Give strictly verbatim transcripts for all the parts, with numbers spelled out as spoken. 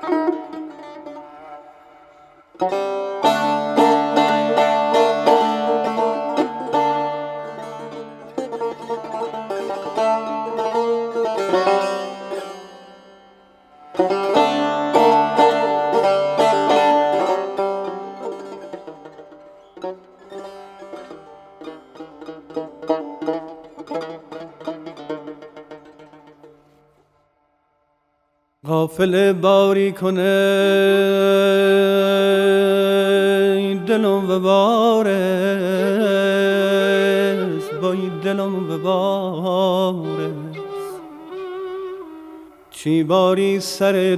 غافل باری کنه دلم و بارس بای دلم و بارس چی باری سر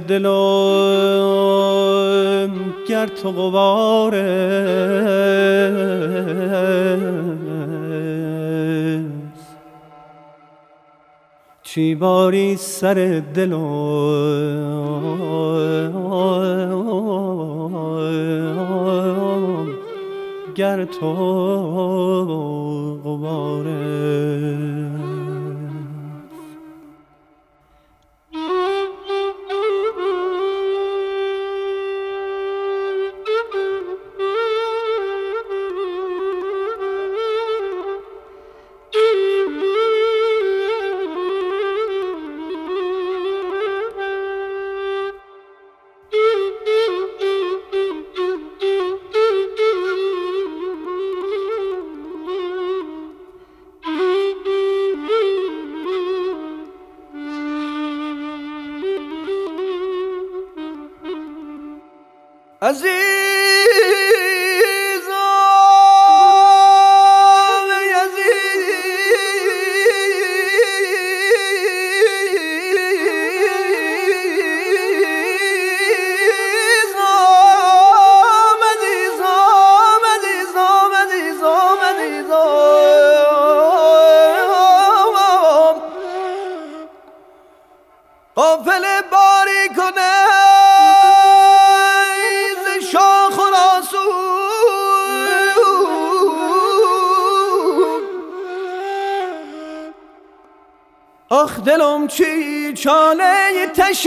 دلم گر تو غبارس چی باری سر دلم گر تو غبارس عزیزم غافل باری کنه ز شاخ و راسون آخ دلم چی چاله تشی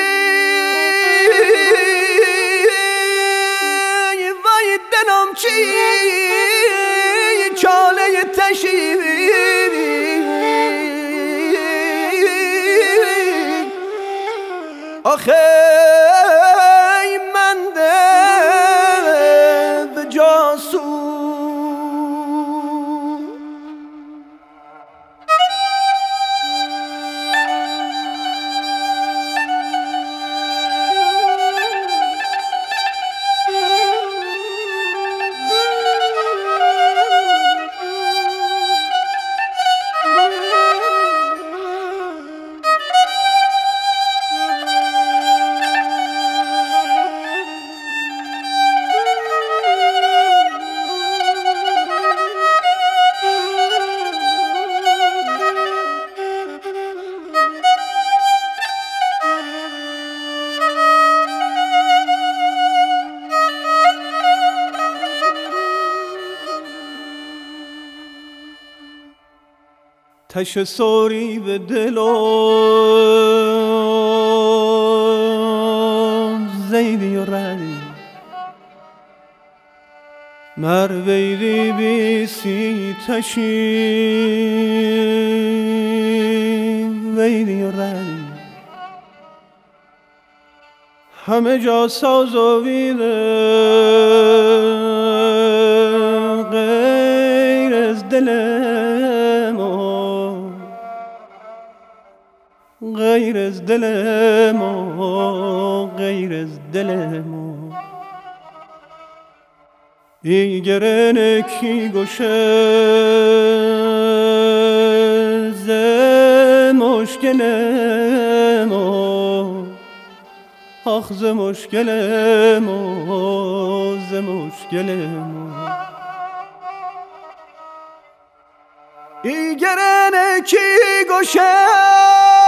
وای دلم چی چاله تشی آخه من دل جاسوس تش سوری به دلم زیدی و ردی مر ویدی بیسی تشی ویدی و ردی همه جا ساز و ویده غیر از دلم غیر از دلم غیر از دلم ایگرن کی گوشه ز مشکلم آخ ز مشکلم ز مشکلم ایگرن کی گوشه